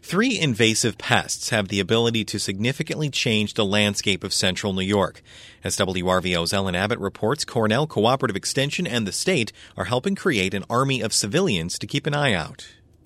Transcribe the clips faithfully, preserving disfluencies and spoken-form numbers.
Three invasive pests have the ability to significantly change the landscape of central New York. As W R V O's Ellen Abbott reports, Cornell Cooperative Extension and the state are helping create an army of civilians to keep an eye out.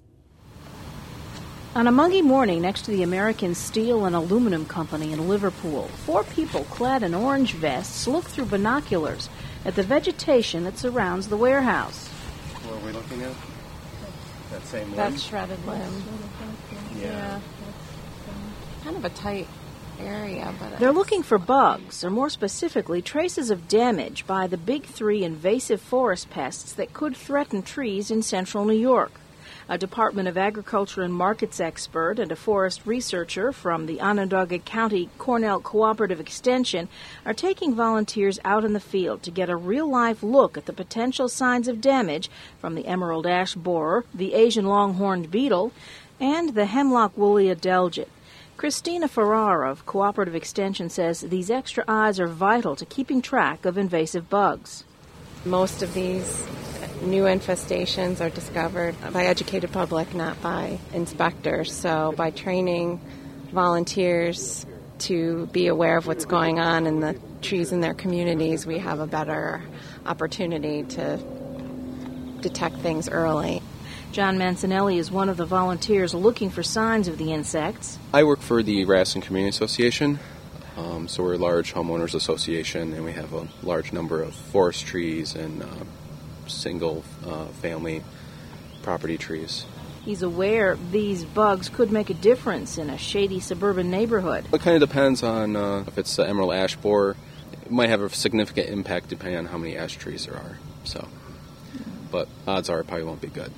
On a muggy morning next to the American Steel and Aluminum Company in Liverpool, four people clad in orange vests look through binoculars at the vegetation that surrounds the warehouse. What are we looking at? That same limb? That shredded limb. Yeah. yeah. Kind of a tight area, but they're looking for bugs, or more specifically, traces of damage by the big three invasive forest pests that could threaten trees in central New York. A Department of Agriculture and Markets expert and a forest researcher from the Onondaga County Cornell Cooperative Extension are taking volunteers out in the field to get a real-life look at the potential signs of damage from the emerald ash borer, the Asian longhorned beetle, and the hemlock woolly adelgid. Christina Farrar of Cooperative Extension says these extra eyes are vital to keeping track of invasive bugs. Most of these new infestations are discovered by educated public, not by inspectors. So by training volunteers to be aware of what's going on in the trees in their communities, we have a better opportunity to detect things early. John Mancinelli is one of the volunteers looking for signs of the insects. I work for the Raskin Community Association. Um, so we're a large homeowners association, and we have a large number of forest trees and uh, single uh, family property trees. He's aware these bugs could make a difference in a shady suburban neighborhood. It kind of depends on uh, if it's the emerald ash borer. It might have a significant impact depending on how many ash trees there are. So, but odds are it probably won't be good.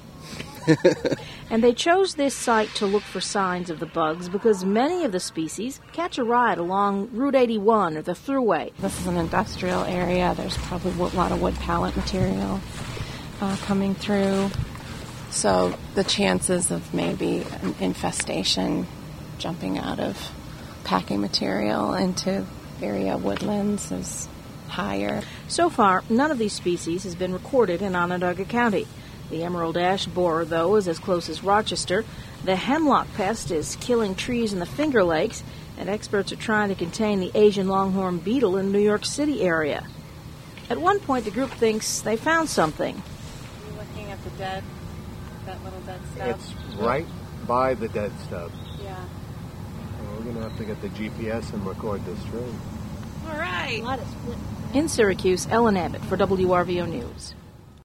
And they chose this site to look for signs of the bugs because many of the species catch a ride along Route eighty-one or the Thruway. This is an industrial area. There's probably a lot of wood pallet material uh, coming through. So the chances of maybe an infestation jumping out of packing material into area woodlands is higher. So far, none of these species has been recorded in Onondaga County. The emerald ash borer, though, is as close as Rochester. The hemlock pest is killing trees in the Finger Lakes, and experts are trying to contain the Asian longhorn beetle in the New York City area. At one point, the group thinks they found something. Are you looking at the dead, that little dead stub? It's right by the dead stub. Yeah. Well, we're going to have to get the G P S and record this tree. All right. In Syracuse, Ellen Abbott for W R V O News.